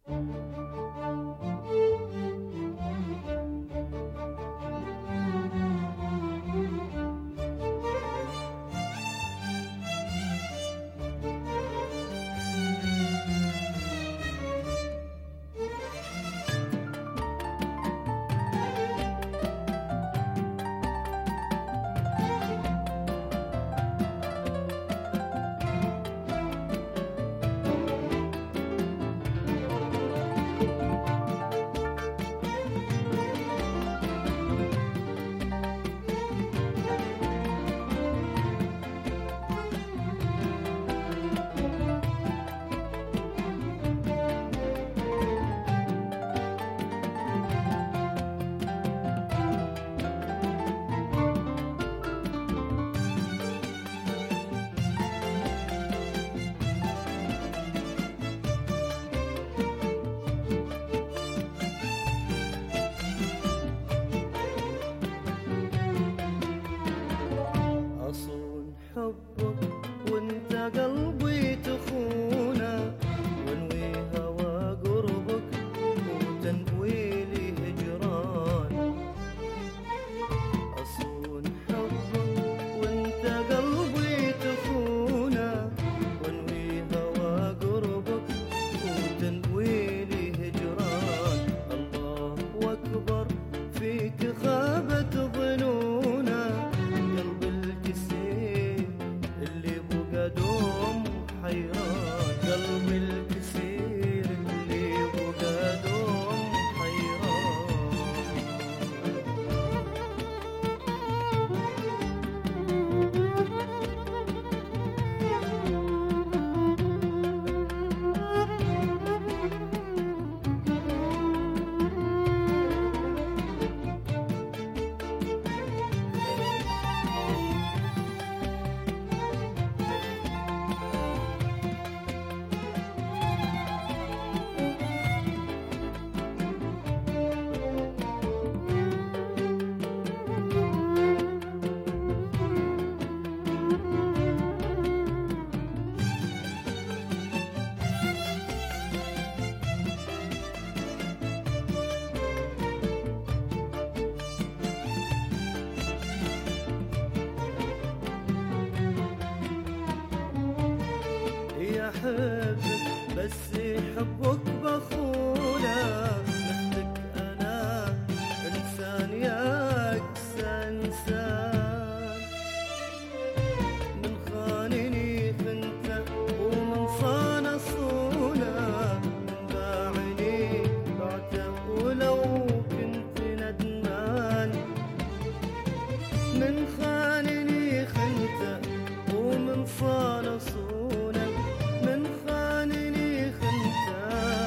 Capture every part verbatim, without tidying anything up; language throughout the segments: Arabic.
أصون حبك وانت قلبي تخونه، وانوي هوى قربك وتنوي لي هجران. أصون حبك وانت قلبي تخونه، وانوي هوى قربك وتنوي لي هجران. الله أكبر فيك خابت ظنونه، اللي بقى دوم حيران. قلبي الكسير اللي بقى دوم حيران. أحبك بس حبك بخونه، مثلك أنا إنسان يكسى إنسان. من خانني خنته ومن صان صونه، من باعني بعته ولو كنت ندمان. من خانني خنته ومن صان صونه، من خانني خنته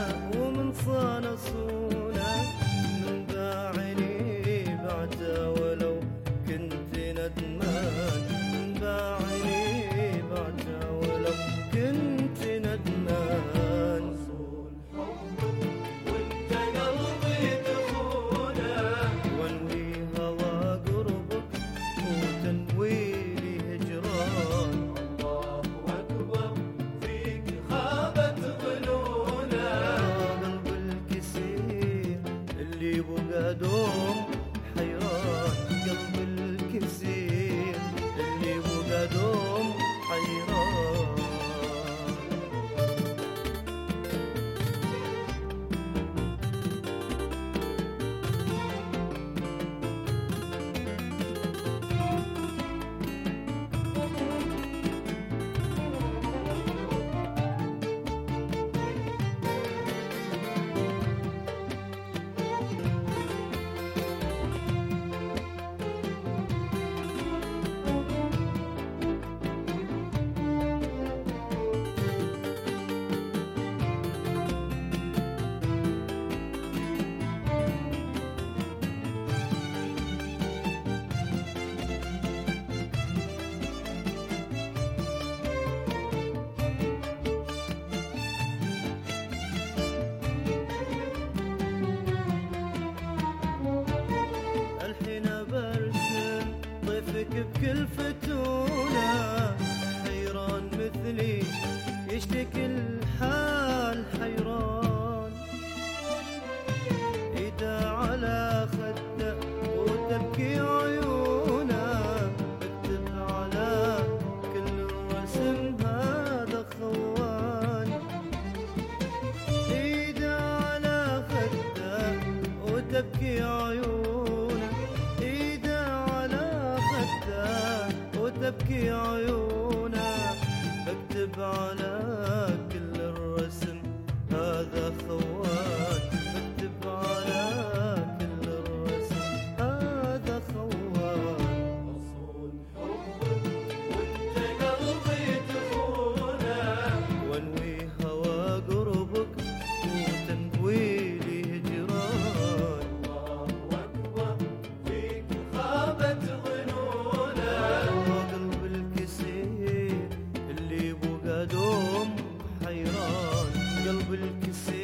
وتبكي عيونه، ايده على خده وتبكي عيونه، بكتب على كل الرسم هذا خوان، بكتب على كل الرسم هذا خوان. أصون حبك وانت قلبي تخونه، وانوي هوى قربك وتنوي لي هجران. الله أكبر فيك خابت ظنونه، قلب الكسير اللي بقى دوم حيران، قلب الكسير